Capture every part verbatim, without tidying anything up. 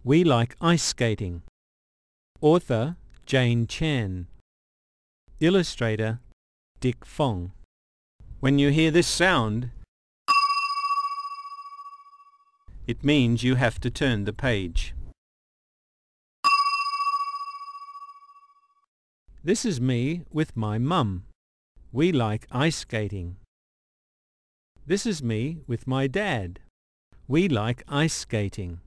We like ice skating. Author Jane Chan. Illustrator Dick Fong. When you hear this sound, it means you have to turn the page. This is me with my mum. We like ice skating. This is me with my dad. We like ice skating.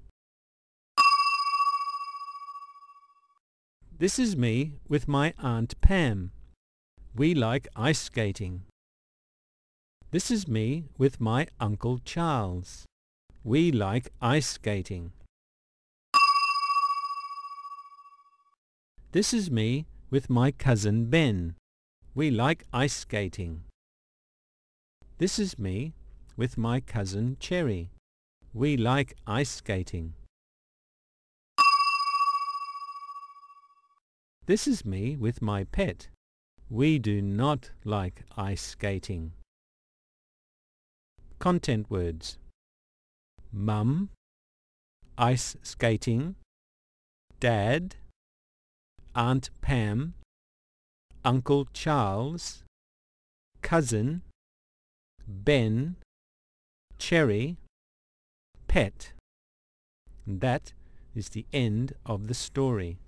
This is me with my Aunt Pam. We like ice skating. This is me with my Uncle Charles. We like ice skating. This is me with my cousin Ben. We like ice skating. This is me with my cousin Cherry. We like ice skating. This is me with my pet. We do not like ice skating. Content words: Mum, ice skating, Dad, Aunt Pam, Uncle Charles, cousin, Ben, Cherry, pet. And that is the end of the story.